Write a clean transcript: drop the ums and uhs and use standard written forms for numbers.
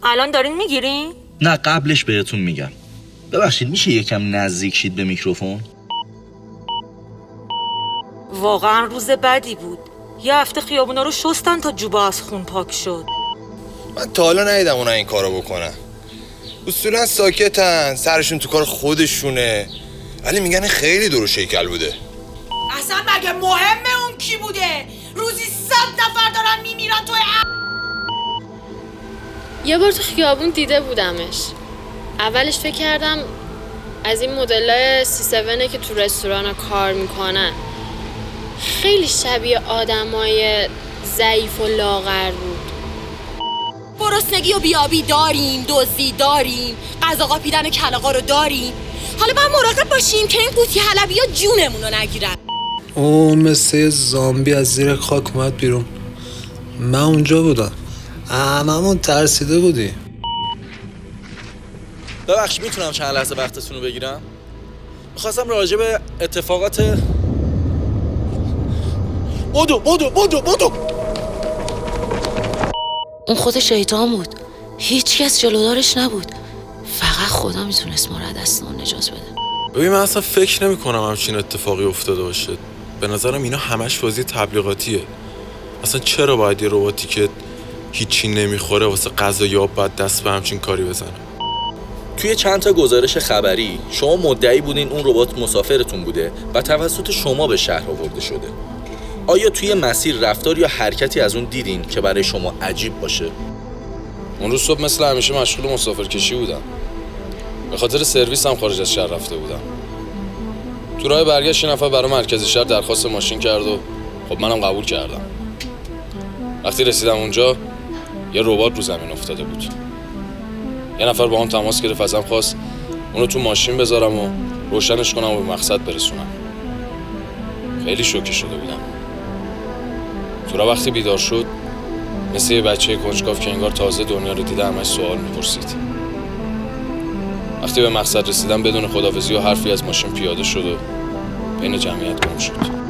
الان دارین میگیرین؟ نه قبلش بهتون میگم. ببخشید میشه یکم نزدیک شید به میکروفون؟ واقعا روز بدی بود. یه هفته خیابونا رو شستن تا جوبا از خون پاک شد. من تا حالا ندیدم اونا این کارو بکنن. اصولا ساکتن، سرشون تو کار خودشونه، ولی میگن خیلی دروش هیکل بوده. اصلا مگه مهمه اون کی بوده؟ روزی 100 نفر دارن میمیرن توی یه بار تو خیابون دیده بودمش. اولش فکر کردم از این مدلای C7 که تو رستوران کار میکنن. خیلی شبیه آدمای ضعیف و لاغر بود. گرسنگی و بیابی داریم، دزدی داریم، غذا قاپیدن کلاغا رو داریم. حالا باید مراقب باشیم که این قوطی حلبی ها جونمون رو نگیرن. اون مثل زامبی از زیر خاک اومد بیرون. من اونجا بودم. هممون ترسیده بودی. ببخشید میتونم چند لحظه وقتتون رو بگیرم؟ میخواستم راجع به اتفاقات بدو اون خود شیطان بود. هیچ کس جلودارش نبود. فقط خدا میتونست ما رو از دست اون نجات بده. ببین من اصلا فکر نمی کنم همچین اتفاقی افتاده باشه. به نظرم اینا همش بازی تبلیغاتیه. اصلا چرا باید یه رباتی که هیچی نمیخوره واسه غذا یا آب باید دست به همچین کاری بزنه؟ توی چند تا گزارش خبری شما مدعی بودین اون ربات مسافرتون بوده و توسط شما به شهر آورده شده. آیا توی مسیر رفتار یا حرکتی از اون دیدین که برای شما عجیب باشه؟ اون روز صبح مثل همیشه مشغول مسافرکشی بودم. به خاطر سرویس هم خارج از شهر رفته بودم. تو راه برگشت یه نفر برای مرکز شهر درخواست ماشین کرد و خب منم قبول کردم. وقتی رسیدم اونجا یه ربات رو زمین افتاده بود. یه نفر با هم تماس گرفت، ازم خواست اونو تو ماشین بذارم و روشنش کنم و به مقصد برسونم. خیلی شوکه شده بودم. تو راه وقتی بیدار شد مثل یه بچه کنجکاو که انگار تازه دنیا رو دیده همش سوال میپرسید. وقتی به مقصد رسیدم بدون خداحافظی و حرفی از ماشین پیاده شد و بین جمعیت گم شد.